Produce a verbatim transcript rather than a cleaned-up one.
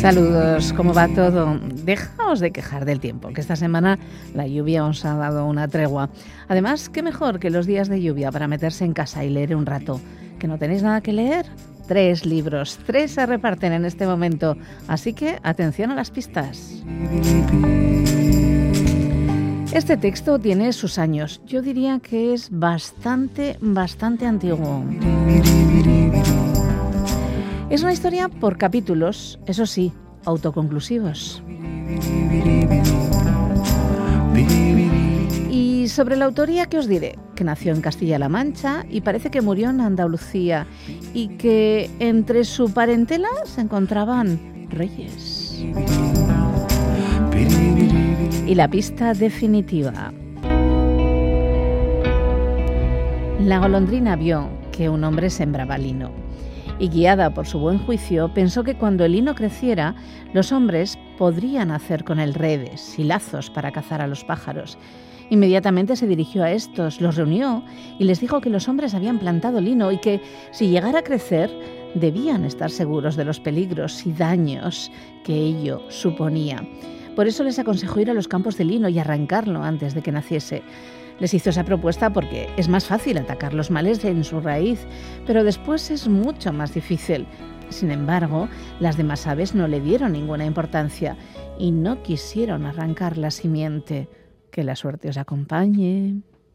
Saludos, ¿cómo va todo? Dejaos de quejar del tiempo, que esta semana la lluvia os ha dado una tregua. Además, qué mejor que los días de lluvia para meterse en casa y leer un rato. ¿Que no tenéis nada que leer? Tres libros, tres se reparten en este momento, así que atención a las pistas. Este texto tiene sus años, yo diría que es bastante, bastante antiguo. Es una historia por capítulos, eso sí, autoconclusivos. Y sobre la autoría, ¿qué os diré? Que nació en Castilla-La Mancha y parece que murió en Andalucía y que entre su parentela se encontraban reyes. Y la pista definitiva. La golondrina vio que un hombre sembraba lino y, guiada por su buen juicio, pensó que cuando el lino creciera, los hombres podrían hacer con él redes y lazos para cazar a los pájaros. Inmediatamente se dirigió a estos, los reunió y les dijo que los hombres habían plantado lino y que, si llegara a crecer, debían estar seguros de los peligros y daños que ello suponía. Por eso les aconsejó ir a los campos de lino y arrancarlo antes de que naciese. Les hizo esa propuesta porque es más fácil atacar los males en su raíz, pero después es mucho más difícil. Sin embargo, las demás aves no le dieron ninguna importancia y no quisieron arrancar la simiente. Que la suerte os acompañe.